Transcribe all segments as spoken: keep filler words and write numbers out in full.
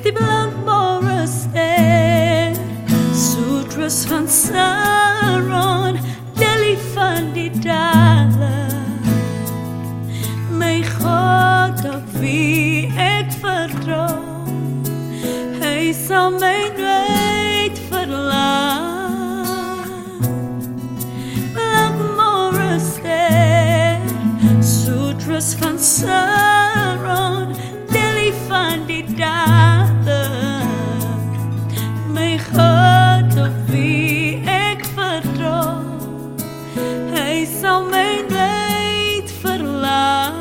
die Blankmore ster, Sutras van Saron, Delhi van die dalen. Mijn God op wie ik vertrouw, Hij zal mij nooit verlaten. Blankmore ster, Sutras van Saron, Delhi van die dalen. Mijn God op wie ik vertrouw, Hij zal mij nooit verlaten.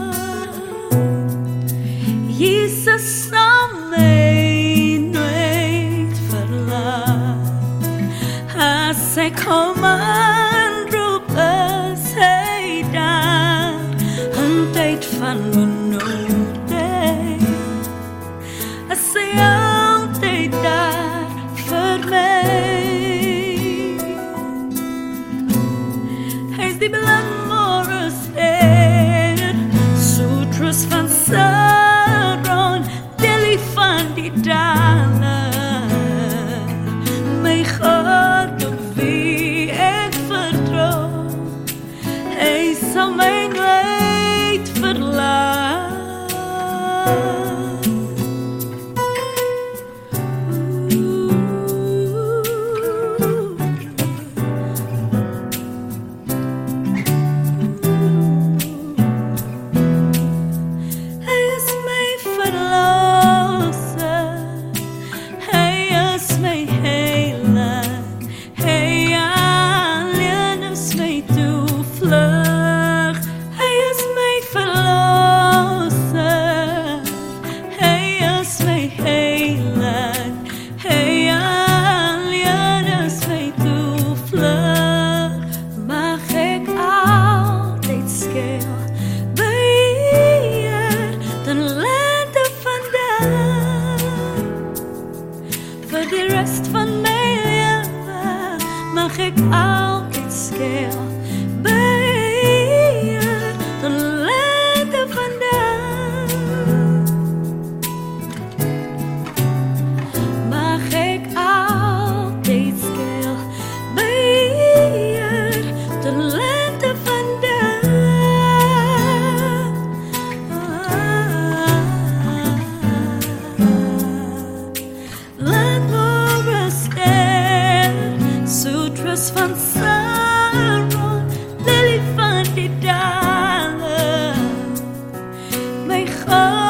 Jezus zal mij nooit verlaten. Als ik kom aanroep, is Hij daar. Een tijd van benodiging, is Hij altijd daar voor mij. Hij is die Blankmore ster, Sutras van Saron, Delhi van die dalen. Mijn God op wie ik vertrouw, Hij zal mij nooit verlaten. Voor de rest van mijn leven mag ik altijd schuil bij je, de lente vandaan. Mag ik altijd schuil bij je, de lente vandaan. Sutras van Saron, Delhi van die dalen. Mijn God.